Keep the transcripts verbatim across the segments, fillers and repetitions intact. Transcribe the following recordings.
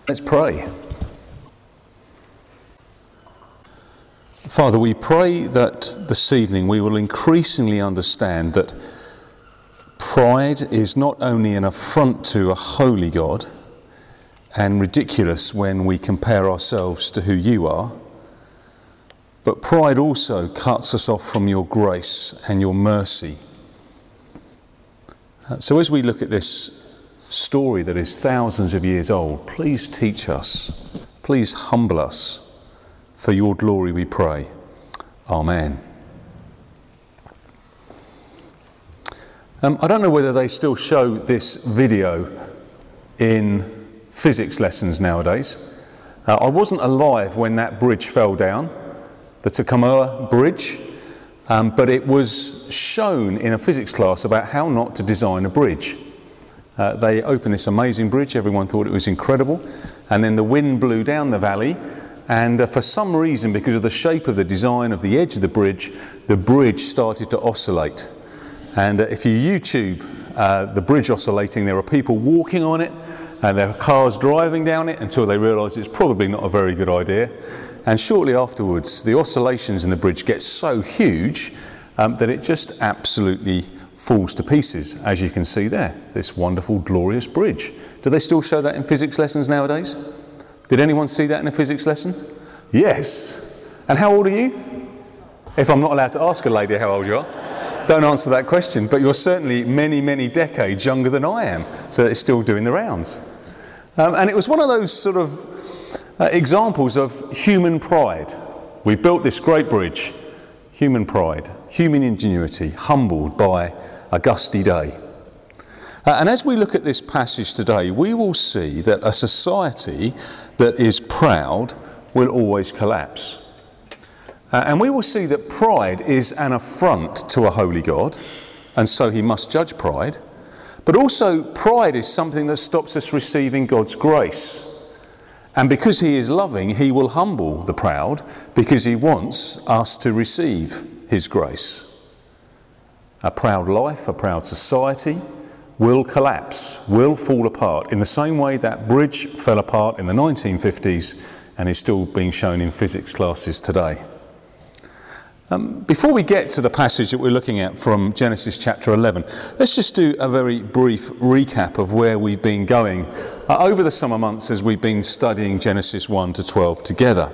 Let's pray. Father, we pray that this evening we will increasingly understand that pride is not only an affront to a holy God and ridiculous when we compare ourselves to who you are, but pride also cuts us off from your grace and your mercy. So as we look at this story that is thousands of years old, please teach us, please humble us. For your glory we pray. Amen. Um, I don't know whether they still show this video in physics lessons nowadays. Uh, I wasn't alive when that bridge fell down, the Tacoma Bridge, um, but it was shown in a physics class about how not to design a bridge. Uh, they opened this amazing bridge, everyone thought it was incredible, and then the wind blew down the valley, and uh, for some reason, because of the shape of the design of the edge of the bridge, the bridge started to oscillate. And uh, if you YouTube uh, the bridge oscillating, there are people walking on it, and there are cars driving down it until they realise it's probably not a very good idea. And shortly afterwards, the oscillations in the bridge get so huge um, that it just absolutely falls to pieces, as you can see there, this wonderful, glorious bridge. Do they still show that in physics lessons nowadays? Did anyone see that in a physics lesson? Yes. And how old are you? If I'm not allowed to ask a lady how old you are, don't answer that question, but you're certainly many, many decades younger than I am, so it's still doing the rounds. Um, and it was one of those sort of uh, examples of human pride. We built this great bridge. Human pride, human ingenuity, humbled by a gusty day. Uh, and as we look at this passage today, we will see that a society that is proud will always collapse. Uh, and we will see that pride is an affront to a holy God, and so he must judge pride. But also pride is something that stops us receiving God's grace. And because he is loving, he will humble the proud because he wants us to receive his grace. A proud life, a proud society will collapse, will fall apart in the same way that bridge fell apart in the nineteen fifties and is still being shown in physics classes today. Um, before we get to the passage that we're looking at from Genesis chapter eleven, let's just do a very brief recap of where we've been going uh, over the summer months as we've been studying Genesis one to twelve together.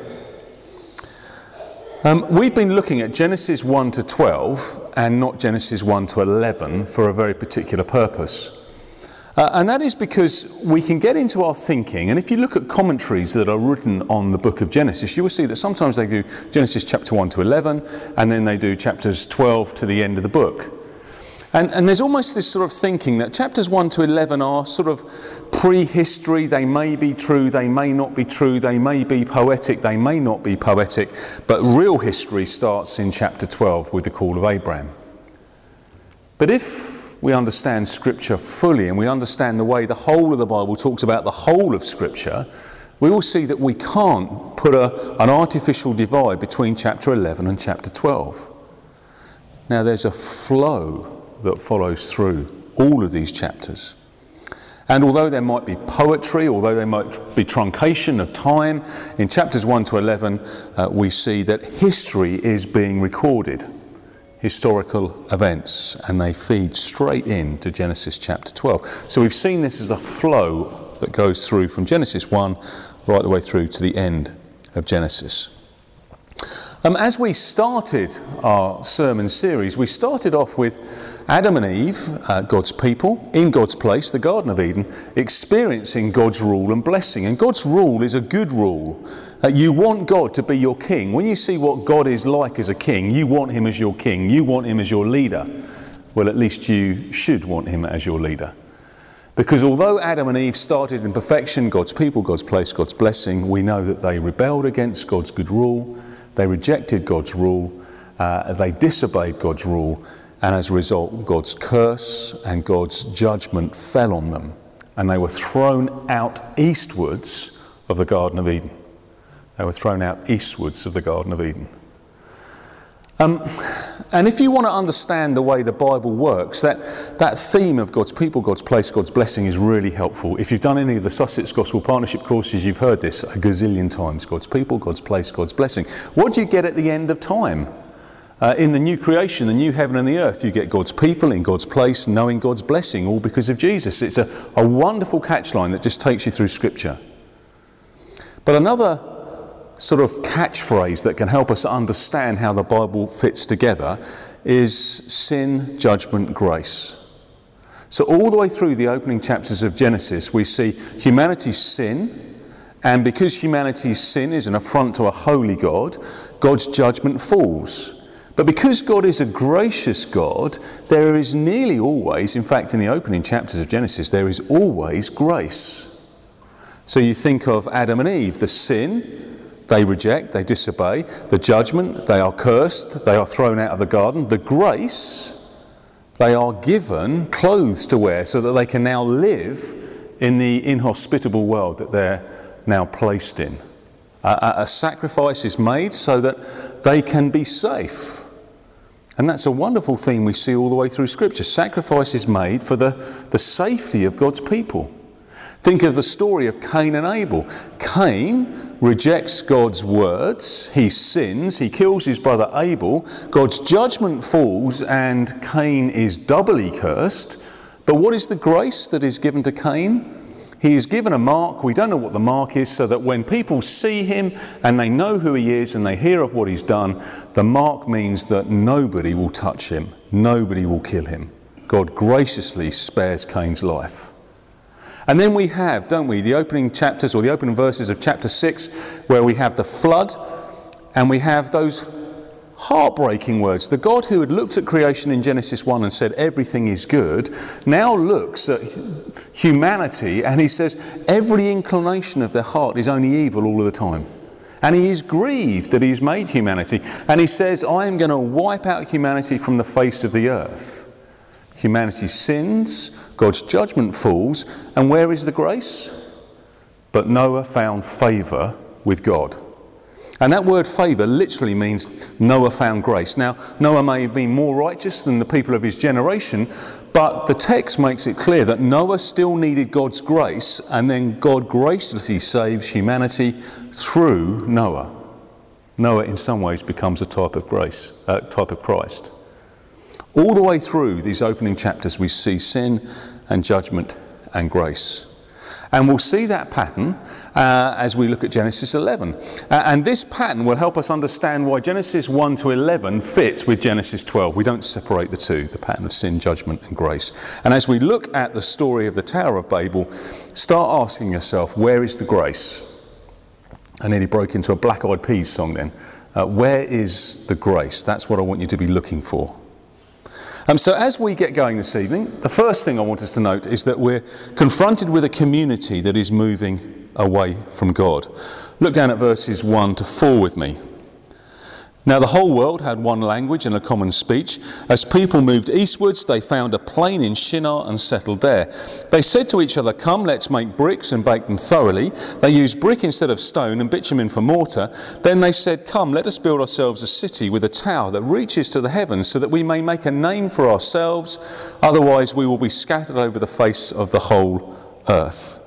Um, we've been looking at Genesis one to twelve and not Genesis one to eleven for a very particular purpose. Uh, and that is because we can get into our thinking, and if you look at commentaries that are written on the book of Genesis, you will see that sometimes they do Genesis chapter one to eleven, and then they do chapters twelve to the end of the book. And, and there's almost this sort of thinking that chapters one to eleven are sort of prehistory. They may be true, they may not be true, they may be poetic, they may not be poetic, but real history starts in chapter twelve with the call of Abraham. But if we understand Scripture fully and we understand the way the whole of the Bible talks about the whole of Scripture, we will see that we can't put a, an artificial divide between chapter eleven and chapter twelve. Now there's a flow that follows through all of these chapters. And although there might be poetry, although there might be truncation of time, in chapters one to eleven uh, we see that history is being recorded. Historical events, and they feed straight into Genesis chapter twelve. So we've seen this as a flow that goes through from Genesis one right the way through to the end of Genesis. Um, as we started our sermon series, we started off with Adam and Eve, uh, God's people, in God's place, the Garden of Eden, experiencing God's rule and blessing. And God's rule is a good rule. Uh, you want God to be your king. When you see what God is like as a king, you want him as your king. You want him as your leader. Well, at least you should want him as your leader. Because although Adam and Eve started in perfection, God's people, God's place, God's blessing, we know that they rebelled against God's good rule. They rejected God's rule. Uh, they disobeyed God's rule. And as a result, God's curse and God's judgment fell on them. And they were thrown out eastwards of the Garden of Eden. They were thrown out eastwards of the Garden of Eden. Um, and if you want to understand the way the Bible works, that, that theme of God's people, God's place, God's blessing is really helpful. If you've done any of the Sussex Gospel Partnership courses, you've heard this a gazillion times. God's people, God's place, God's blessing. What do you get at the end of time? Uh, in the new creation, the new heaven and the earth, you get God's people in God's place, knowing God's blessing, all because of Jesus. It's a, a wonderful catchline that just takes you through Scripture. But another sort of catchphrase that can help us understand how the Bible fits together is sin, judgment, grace. So all the way through the opening chapters of Genesis, we see humanity's sin, and because humanity's sin is an affront to a holy God, God's judgment falls. But because God is a gracious God, there is nearly always, in fact in the opening chapters of Genesis, there is always grace. So you think of Adam and Eve, the sin, they reject, they disobey. The judgment, they are cursed, they are thrown out of the garden. The grace, they are given clothes to wear so that they can now live in the inhospitable world that they're now placed in. A, a sacrifice is made so that they can be safe. And that's a wonderful theme we see all the way through Scripture. Sacrifice is made for the, the safety of God's people. Think of the story of Cain and Abel. Cain rejects God's words, he sins, he kills his brother Abel, God's judgment falls and Cain is doubly cursed. But what is the grace that is given to Cain? He is given a mark, we don't know what the mark is, so that when people see him and they know who he is and they hear of what he's done, the mark means that nobody will touch him, nobody will kill him. God graciously spares Cain's life. And then we have, don't we, the opening chapters or the opening verses of chapter six, where we have the flood and we have those heartbreaking words. The God who had looked at creation in Genesis one and said everything is good, now looks at humanity and he says every inclination of their heart is only evil all of the time. And he is grieved that he's made humanity. And he says, I am going to wipe out humanity from the face of the earth. Humanity sins, God's judgment falls, and where is the grace? But Noah found favour with God. And that word favour literally means Noah found grace. Now, Noah may have been more righteous than the people of his generation, but the text makes it clear that Noah still needed God's grace, and then God graciously saves humanity through Noah. Noah in some ways becomes a type of grace, uh, type of Christ. All the way through these opening chapters we see sin and judgment and grace. And we'll see that pattern uh, as we look at Genesis eleven. Uh, and this pattern will help us understand why Genesis one to eleven fits with Genesis twelve. We don't separate the two, the pattern of sin, judgment and grace. And as we look at the story of the Tower of Babel, start asking yourself, where is the grace? I nearly broke into a Black Eyed Peas song then. Uh, where is the grace? That's what I want you to be looking for. Um, so as we get going this evening, the first thing I want us to note is that we're confronted with a community that is moving away from God. Look down at verses one to four with me. Now the whole world had one language and a common speech. As people moved eastwards, they found a plain in Shinar and settled there. They said to each other, come, let's make bricks and bake them thoroughly. They used brick instead of stone and bitumen for mortar. Then they said, come, let us build ourselves a city with a tower that reaches to the heavens so that we may make a name for ourselves. Otherwise we will be scattered over the face of the whole earth.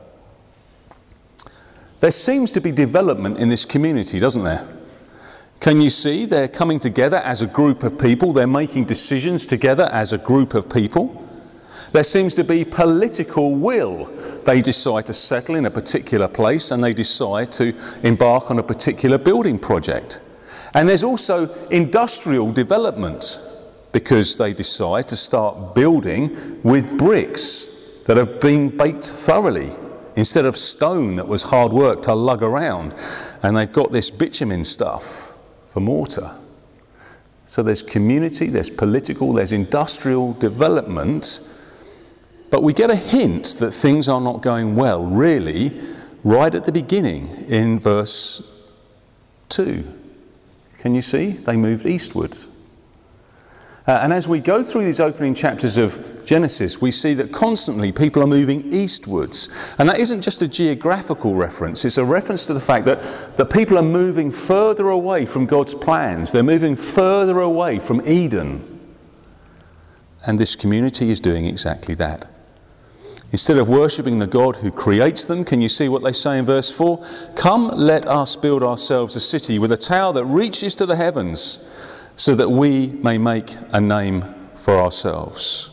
There seems to be development in this community, doesn't there? Can you see they're coming together as a group of people? They're making decisions together as a group of people. There seems to be political will. They decide to settle in a particular place and they decide to embark on a particular building project. And there's also industrial development because they decide to start building with bricks that have been baked thoroughly instead of stone that was hard work to lug around. And they've got this bitumen stuff for mortar. So there's community, there's political, there's industrial development, but we get a hint that things are not going well, really, right at the beginning in verse two. Can you see? They moved eastwards. Uh, and as we go through these opening chapters of Genesis, we see that constantly people are moving eastwards. And that isn't just a geographical reference, it's a reference to the fact that, that people are moving further away from God's plans. They're moving further away from Eden. And this community is doing exactly that. Instead of worshipping the God who creates them, can you see what they say in verse four? Come, let us build ourselves a city with a tower that reaches to the heavens, so that we may make a name for ourselves.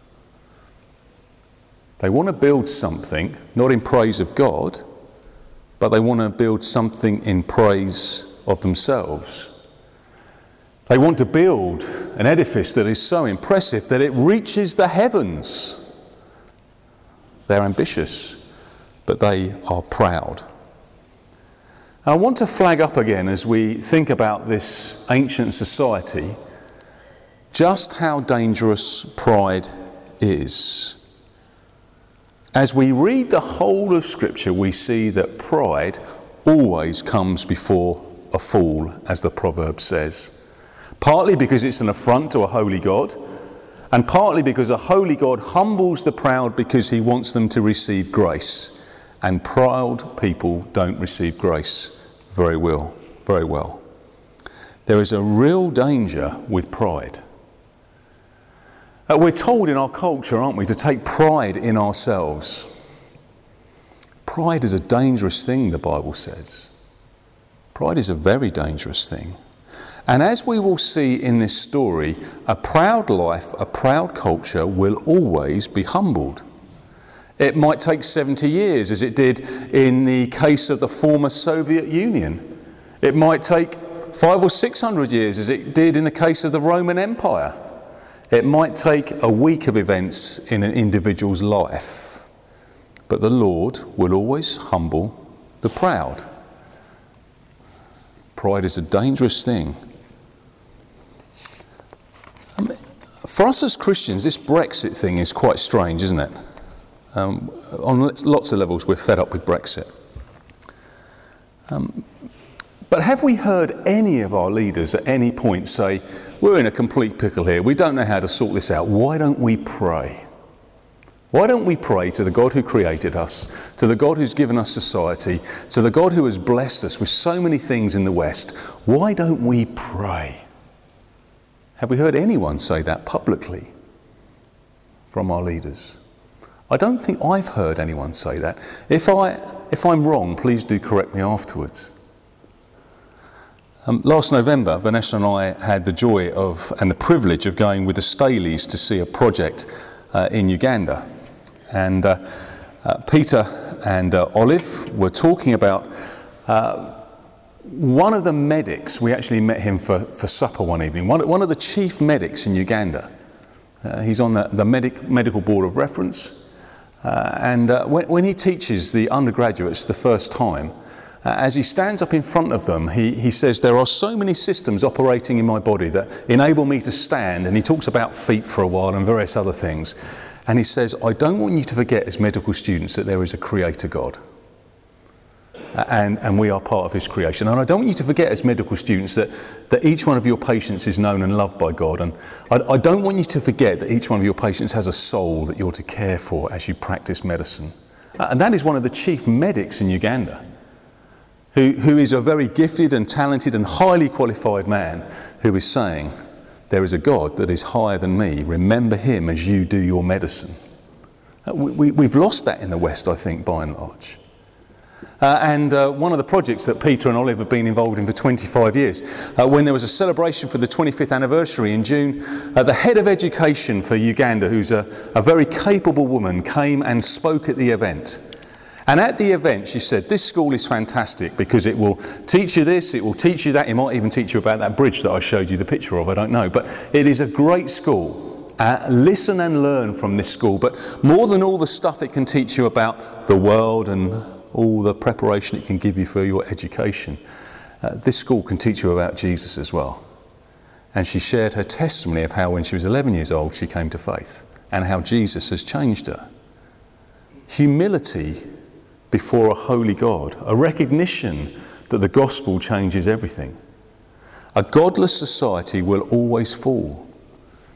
They want to build something, not in praise of God, but they want to build something in praise of themselves. They want to build an edifice that is so impressive that it reaches the heavens. They're ambitious, but they are proud. And I want to flag up again, as we think about this ancient society, just how dangerous pride is. As we read the whole of Scripture, we see that pride always comes before a fall, as the proverb says. Partly because it's an affront to a holy God, and partly because a holy God humbles the proud because he wants them to receive grace. And proud people don't receive grace very well, very well. There is a real danger with pride. Uh, we're told in our culture, aren't we, to take pride in ourselves. Pride is a dangerous thing, the Bible says. Pride is a very dangerous thing. And as we will see in this story, a proud life, a proud culture will always be humbled. It might take seventy years, as it did in the case of the former Soviet Union. It might take five or six hundred years, as it did in the case of the Roman Empire. It might take a week of events in an individual's life. But the Lord will always humble the proud. Pride is a dangerous thing. I mean, for us as Christians, this Brexit thing is quite strange, isn't it? Um, on lots of levels, we're fed up with Brexit. Um, but have we heard any of our leaders at any point say, we're in a complete pickle here, we don't know how to sort this out, why don't we pray? Why don't we pray to the God who created us, to the God who's given us society, to the God who has blessed us with so many things in the West? Why don't we pray? Have we heard anyone say that publicly from our leaders? I don't think I've heard anyone say that. If, I, if I'm wrong, please do correct me afterwards. Um, last November, Vanessa and I had the joy of and the privilege of going with the Staleys to see a project uh, in Uganda. And uh, uh, Peter and uh, Olive were talking about uh, one of the medics. We actually met him for, for supper one evening. One, one of the chief medics in Uganda. Uh, he's on the, the medic, medical board of reference. Uh, and uh, when, when he teaches the undergraduates the first time, uh, as he stands up in front of them, he, he says, there are so many systems operating in my body that enable me to stand. And he talks about feet for a while and various other things. And he says, I don't want you to forget as medical students that there is a creator God. And, and we are part of his creation. And I don't want you to forget as medical students that, that each one of your patients is known and loved by God. And I, I don't want you to forget that each one of your patients has a soul that you're to care for as you practice medicine. And that is one of the chief medics in Uganda, who, who is a very gifted and talented and highly qualified man who is saying, there is a God that is higher than me. Remember him as you do your medicine. We, we, we've lost that in the West, I think, by and large. Uh, and uh, one of the projects that Peter and Olive have been involved in for twenty-five years, uh, when there was a celebration for the twenty-fifth anniversary in June, uh, the head of education for Uganda, who's a, a very capable woman, came and spoke at the event. And at the event she said, this school is fantastic because it will teach you this, it will teach you that, it might even teach you about that bridge that I showed you the picture of, I don't know. But it is a great school. Uh, listen and learn from this school. But more than all the stuff it can teach you about the world and all the preparation it can give you for your education, uh, this school can teach you about Jesus as well. And she shared her testimony of how when she was eleven years old she came to faith and how Jesus has changed her. Humility before a holy God, a recognition that the gospel changes everything. A godless society will always fall.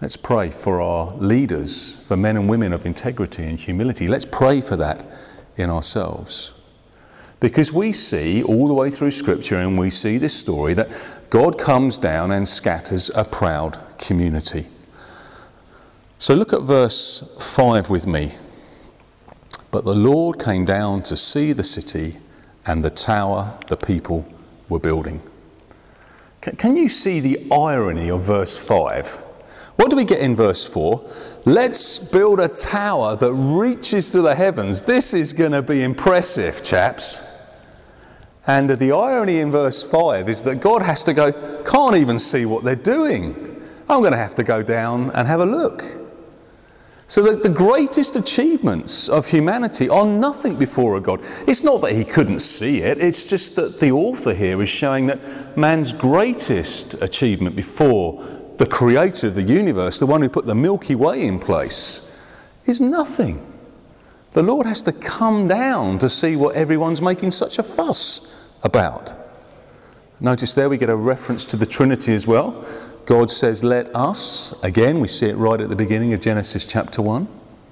Let's pray for our leaders, for men and women of integrity and humility. Let's pray for that in ourselves. Because we see all the way through Scripture, and we see this story, that God comes down and scatters a proud community. So look at verse five with me. But the Lord came down to see the city and the tower the people were building. Can you see the irony of verse five? What do we get in verse four? Let's build a tower that reaches to the heavens. This is going to be impressive, chaps. And the irony in verse five is that God has to go, can't even see what they're doing. I'm going to have to go down and have a look. So that the greatest achievements of humanity are nothing before a God. It's not that he couldn't see it, it's just that the author here is showing that man's greatest achievement before the creator of the universe, the one who put the Milky Way in place, is nothing. The Lord has to come down to see what everyone's making such a fuss about. Notice there we get a reference to the Trinity as well. God says, let us. Again, we see it right at the beginning of Genesis chapter one.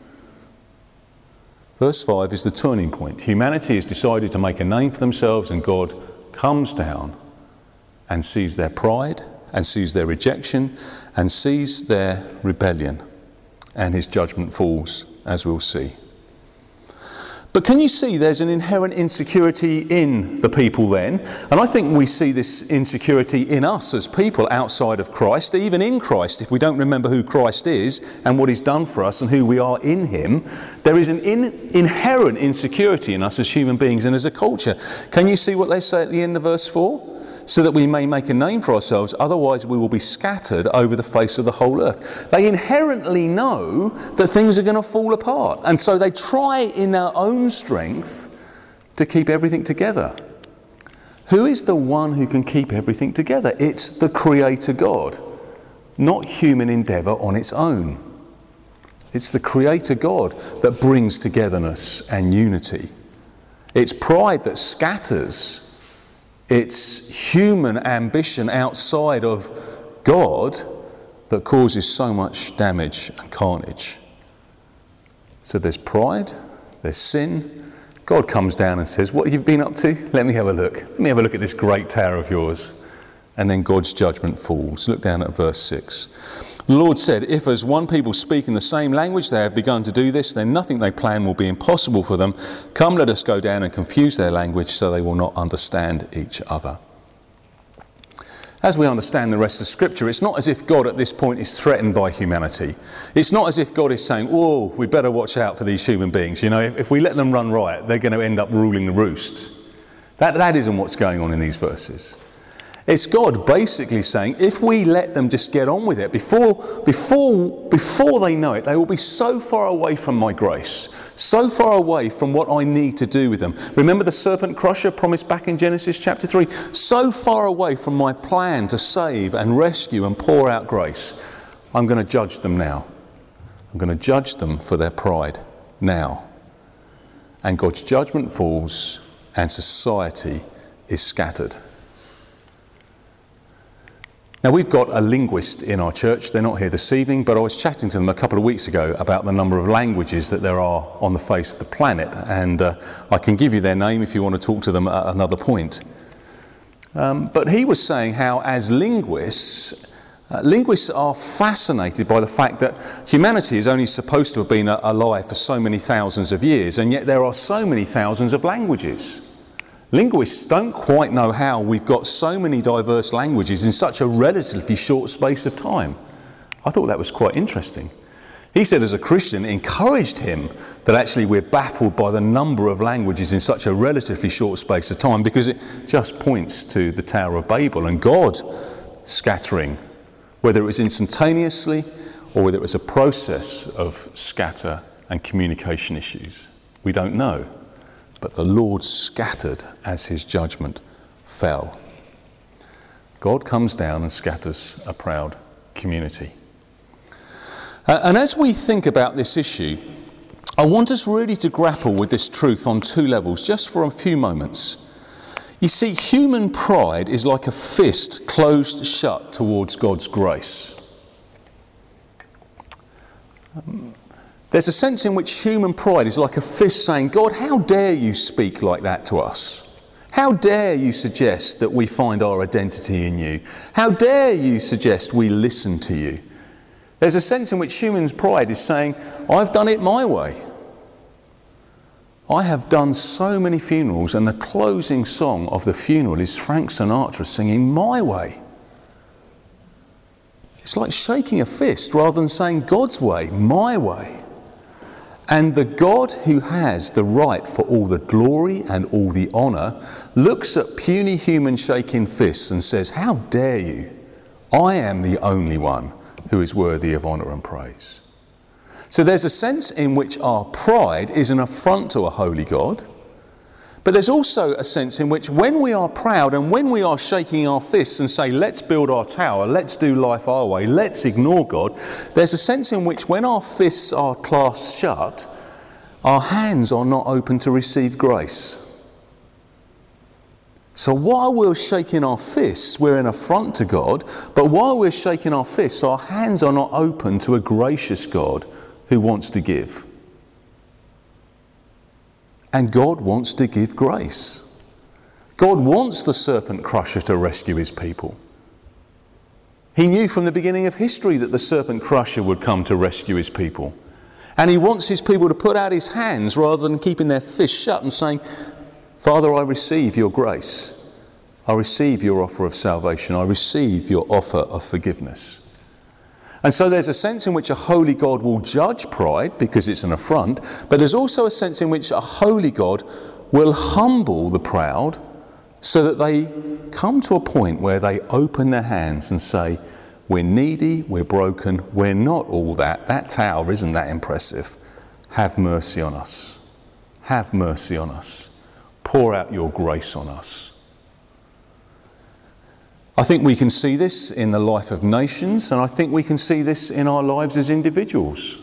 Verse five is the turning point. Humanity has decided to make a name for themselves, and God comes down and sees their pride, and sees their rejection, and sees their rebellion. And his judgment falls, as we'll see. But can you see there's an inherent insecurity in the people then? And I think we see this insecurity in us as people outside of Christ, even in Christ. If we don't remember who Christ is and what he's done for us and who we are in him, there is an in, inherent insecurity in us as human beings and as a culture. Can you see what they say at the end of verse four? So that we may make a name for ourselves, otherwise we will be scattered over the face of the whole earth. They inherently know that things are going to fall apart, and so they try in their own strength to keep everything together. Who is the one who can keep everything together? It's the Creator God, not human endeavour on its own. It's the Creator God that brings togetherness and unity. It's pride that scatters. It's human ambition outside of God that causes so much damage and carnage. So there's pride, there's sin. God comes down and says, what have you been up to? Let me have a look. Let me have a look at this great tower of yours. And then God's judgment falls. Look down at verse six. The Lord said, if as one people speak in the same language they have begun to do this, then nothing they plan will be impossible for them. Come, let us go down and confuse their language so they will not understand each other. As we understand the rest of Scripture, it's not as if God at this point is threatened by humanity. It's not as if God is saying, whoa, we better watch out for these human beings. You know, if, if we let them run riot, they're going to end up ruling the roost. That, that isn't what's going on in these verses. It's God basically saying, if we let them just get on with it, before, before, before they know it, they will be so far away from my grace, so far away from what I need to do with them. Remember the serpent crusher promised back in Genesis chapter three? So far away from my plan to save and rescue and pour out grace. I'm going to judge them now. I'm going to judge them for their pride now. And God's judgment falls and society is scattered. Now, we've got a linguist in our church. They're not here this evening, but I was chatting to them a couple of weeks ago about the number of languages that there are on the face of the planet, and uh, I can give you their name if you want to talk to them at another point. Um, but he was saying how, as linguists, uh, linguists are fascinated by the fact that humanity is only supposed to have been alive for so many thousands of years, and yet there are so many thousands of languages. Linguists don't quite know how we've got so many diverse languages in such a relatively short space of time. I thought that was quite interesting. He said as a Christian, it encouraged him that actually we're baffled by the number of languages in such a relatively short space of time, because it just points to the Tower of Babel and God scattering, whether it was instantaneously or whether it was a process of scatter and communication issues. We don't know. But the Lord scattered as his judgment fell. God comes down and scatters a proud community. Uh, and as we think about this issue, I want us really to grapple with this truth on two levels, just for a few moments. You see, human pride is like a fist closed shut towards God's grace. Um, there's a sense in which human pride is like a fist saying, God, how dare you speak like that to us? How dare you suggest that we find our identity in you? How dare you suggest we listen to you? There's a sense in which human pride is saying, I've done it my way. I have done so many funerals, and the closing song of the funeral is Frank Sinatra singing My Way. It's like shaking a fist rather than saying God's way, my way. And the God who has the right for all the glory and all the honour looks at puny human shaking fists and says, how dare you? I am the only one who is worthy of honour and praise. So there's a sense in which our pride is an affront to a holy God, but there's also a sense in which when we are proud and when we are shaking our fists and say, let's build our tower, let's do life our way, let's ignore God, there's a sense in which when our fists are clasped shut, our hands are not open to receive grace. So while we're shaking our fists, we're an affront to God, but while we're shaking our fists, our hands are not open to a gracious God who wants to give. And God wants to give grace. God wants the serpent crusher to rescue his people. He knew from the beginning of history that the serpent crusher would come to rescue his people. And he wants his people to put out his hands rather than keeping their fists shut and saying, Father, I receive your grace. I receive your offer of salvation. I receive your offer of forgiveness. And so there's a sense in which a holy God will judge pride because it's an affront, but there's also a sense in which a holy God will humble the proud so that they come to a point where they open their hands and say, we're needy, we're broken, we're not all that. That tower isn't that impressive. Have mercy on us. Have mercy on us. Pour out your grace on us. I think we can see this in the life of nations, and I think we can see this in our lives as individuals.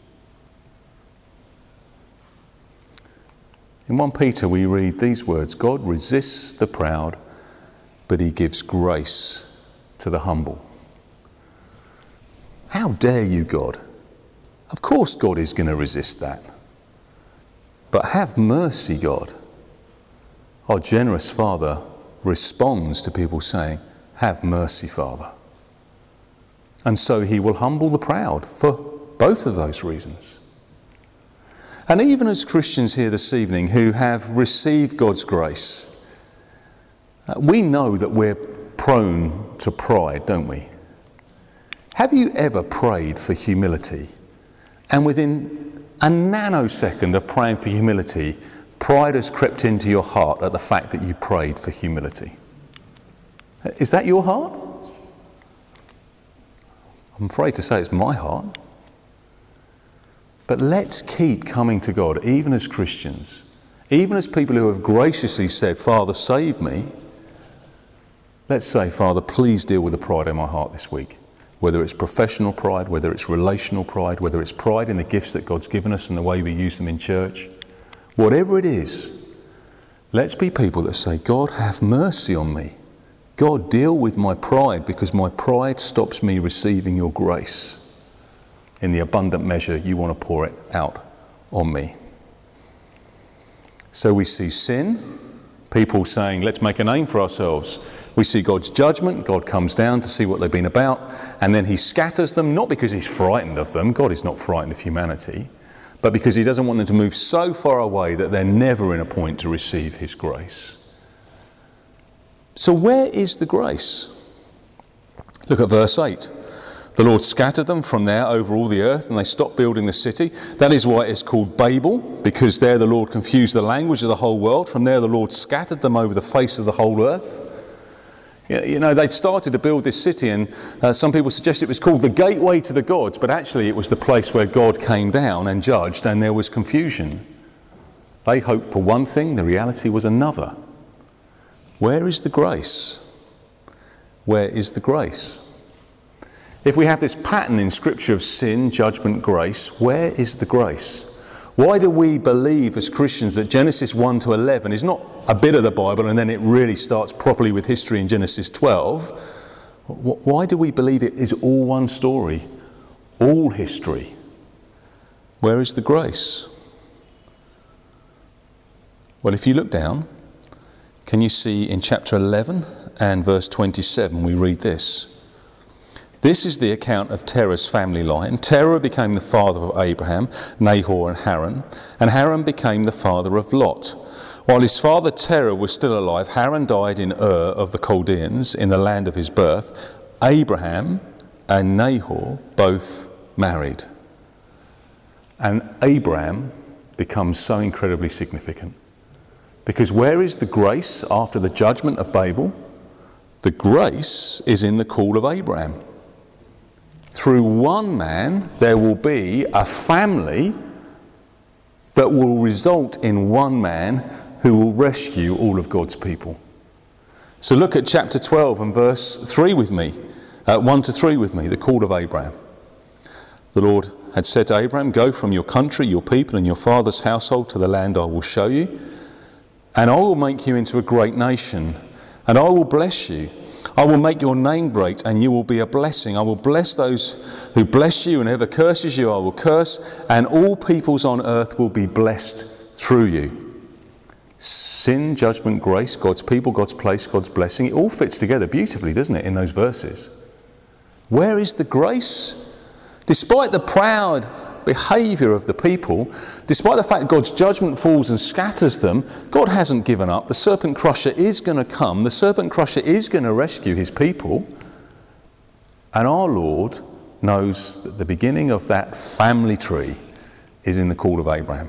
In First Peter we read these words, God resists the proud, but he gives grace to the humble. How dare you, God? Of course God is going to resist that. But have mercy, God. Our generous Father responds to people saying, have mercy, Father. And so he will humble the proud for both of those reasons. And even as Christians here this evening who have received God's grace, we know that we're prone to pride, don't we? Have you ever prayed for humility, and within a nanosecond of praying for humility, pride has crept into your heart at the fact that you prayed for humility? Is that your heart? I'm afraid to say it's my heart. But let's keep coming to God, even as Christians, even as people who have graciously said, Father, save me. Let's say, Father, please deal with the pride in my heart this week. Whether it's professional pride, whether it's relational pride, whether it's pride in the gifts that God's given us and the way we use them in church. Whatever it is, let's be people that say, God, have mercy on me. God, deal with my pride, because my pride stops me receiving your grace in the abundant measure you want to pour it out on me. So we see sin, people saying, let's make a name for ourselves. We see God's judgment. God comes down to see what they've been about, and then he scatters them, not because he's frightened of them. God is not frightened of humanity, but because he doesn't want them to move so far away that they're never in a point to receive his grace. So where is the grace? Look at verse eight. The Lord scattered them from there over all the earth, and they stopped building the city. That is why it's called Babel, because there the Lord confused the language of the whole world. From there the Lord scattered them over the face of the whole earth. You know, they'd started to build this city, and uh, some people suggest it was called the gateway to the gods, but actually it was the place where God came down and judged, and there was confusion. They hoped for one thing, the reality was another. Where is the grace? Where is the grace? If we have this pattern in Scripture of sin, judgment, grace, where is the grace? Why do we believe as Christians that Genesis one to eleven is not a bit of the Bible and then it really starts properly with history in Genesis twelve? Why do we believe it is all one story, all history, Where is the grace? Well, if you look down, can you see in chapter eleven and verse twenty-seven, we read this. This is the account of Terah's family line. Terah became the father of Abraham, Nahor and Haran, and Haran became the father of Lot. While his father Terah was still alive, Haran died in Ur of the Chaldeans, in the land of his birth. Abraham and Nahor both married. And Abraham becomes so incredibly significant. Because where is the grace after the judgment of Babel? The grace is in the call of Abraham. Through one man, there will be a family that will result in one man who will rescue all of God's people. So look at chapter twelve and verse three with me, uh, one to three with me, the call of Abraham. The Lord had said to Abraham, "Go from your country, your people and your father's household to the land I will show you, and I will make you into a great nation, and I will bless you. I will make your name great, and you will be a blessing. I will bless those who bless you, and whoever curses you I will curse, and all peoples on earth will be blessed through you." Sin, judgment, grace, God's people, God's place, God's blessing, it all fits together beautifully, doesn't it, in those verses? Where is the grace? Despite the proud behaviour of the people, despite the fact God's judgment falls and scatters them, God hasn't given up. The serpent crusher is going to come. The serpent crusher is going to rescue his people. And our Lord knows that the beginning of that family tree is in the call of Abraham.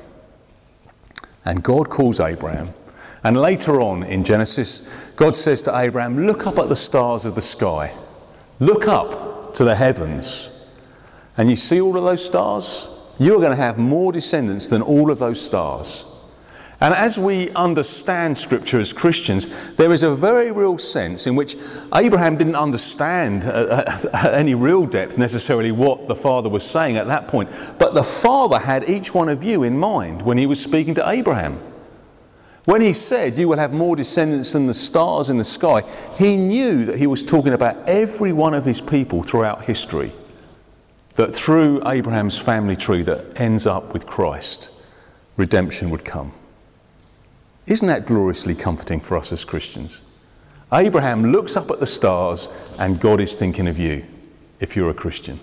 And God calls Abraham. And later on in Genesis, God says to Abraham, "Look up at the stars of the sky. Look up to the heavens. And you see all of those stars? You're going to have more descendants than all of those stars." And as we understand Scripture as Christians, there is a very real sense in which Abraham didn't understand at any real depth necessarily what the Father was saying at that point. But the Father had each one of you in mind when he was speaking to Abraham. When he said, "You will have more descendants than the stars in the sky," he knew that he was talking about every one of his people throughout history. That through Abraham's family tree that ends up with Christ, redemption would come. Isn't that gloriously comforting for us as Christians? Abraham looks up at the stars and God is thinking of you, if you're a Christian.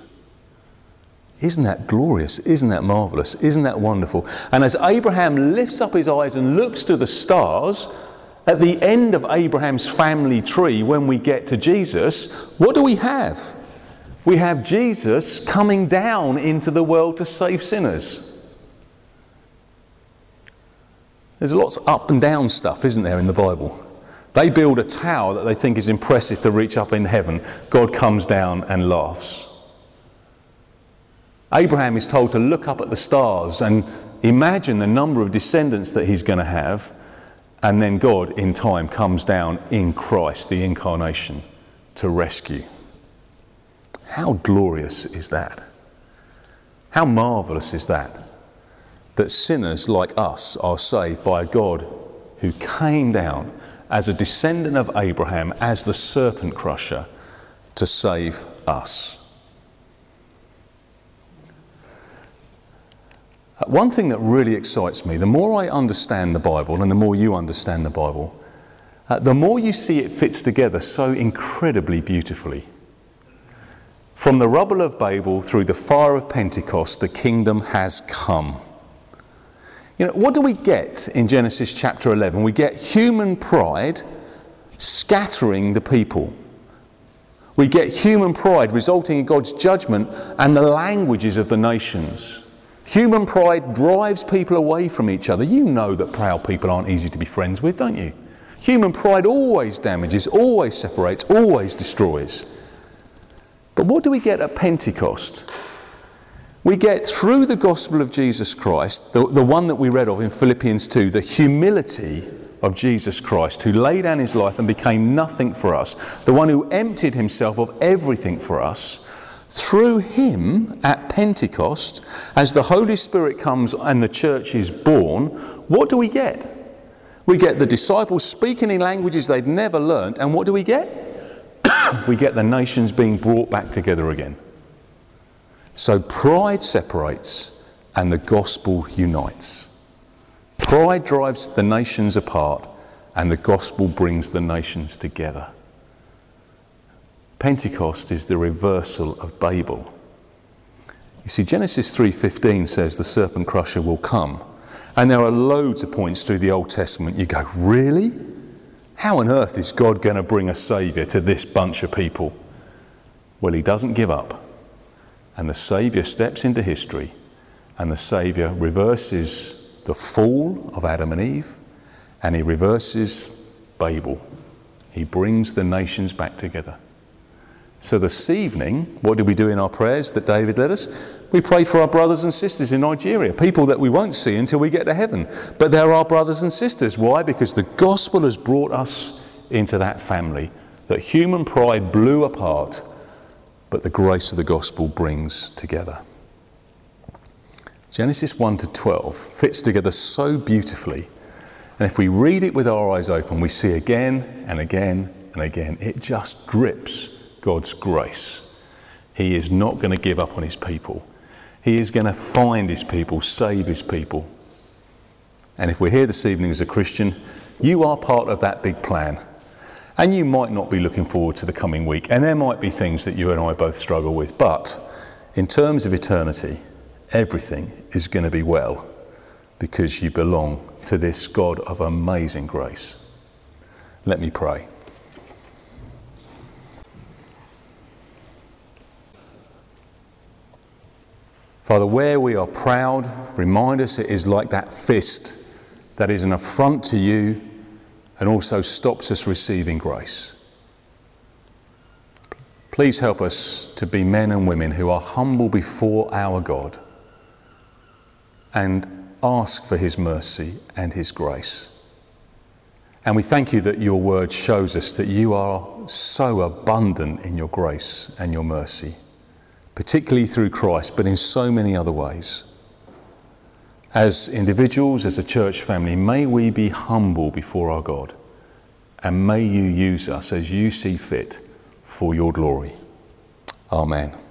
Isn't that glorious? Isn't that marvellous? Isn't that wonderful? And as Abraham lifts up his eyes and looks to the stars, at the end of Abraham's family tree, when we get to Jesus, what do we have? We have Jesus coming down into the world to save sinners. There's lots of up and down stuff, isn't there, in the Bible? They build a tower that they think is impressive to reach up in heaven. God comes down and laughs. Abraham is told to look up at the stars and imagine the number of descendants that he's going to have. And then God, in time, comes down in Christ, the incarnation, to rescue. How glorious is that? How marvellous is that? That sinners like us are saved by a God who came down as a descendant of Abraham, as the serpent crusher, to save us. One thing that really excites me, the more I understand the Bible and the more you understand the Bible, uh, the more you see it fits together so incredibly beautifully. From the rubble of Babel through the fire of Pentecost, the kingdom has come. You know, what do we get in Genesis chapter eleven? We get human pride scattering the people. We get human pride resulting in God's judgment and the languages of the nations. Human pride drives people away from each other. You know that proud people aren't easy to be friends with, don't you? Human pride always damages, always separates, always destroys. But what do we get at Pentecost? We get through the gospel of Jesus Christ, the, the one that we read of in Philippians two, the humility of Jesus Christ, who laid down his life and became nothing for us, the one who emptied himself of everything for us. Through him at Pentecost, as the Holy Spirit comes and the church is born, what do we get? We get the disciples speaking in languages they'd never learnt, and what do we get? We get the nations being brought back together again. So pride separates and the gospel unites. Pride drives the nations apart, and the gospel brings the nations together. Pentecost is the reversal of Babel. You see, Genesis three fifteen says the serpent crusher will come. And there are loads of points through the Old Testament. You go, really? How on earth is God going to bring a saviour to this bunch of people? Well, he doesn't give up. And the saviour steps into history, and the saviour reverses the fall of Adam and Eve, and he reverses Babel. He brings the nations back together. So this evening, what did we do in our prayers that David led us? We prayed for our brothers and sisters in Nigeria, people that we won't see until we get to heaven. But they're our brothers and sisters. Why? Because the gospel has brought us into that family that human pride blew apart, but the grace of the gospel brings together. Genesis one to twelve fits together so beautifully. And if we read it with our eyes open, we see again and again and again, it just drips God's grace. He is not going to give up on his people. He is going to find his people, save his people. And if we're here this evening as a Christian, you are part of that big plan. And you might not be looking forward to the coming week. And there might be things that you and I both struggle with. But in terms of eternity, everything is going to be well because you belong to this God of amazing grace. Let me pray. Father, where we are proud, remind us it is like that fist that is an affront to you and also stops us receiving grace. Please help us to be men and women who are humble before our God and ask for his mercy and his grace. And we thank you that your word shows us that you are so abundant in your grace and your mercy, particularly through Christ, but in so many other ways. As individuals, as a church family, may we be humble before our God, and may you use us as you see fit for your glory. Amen.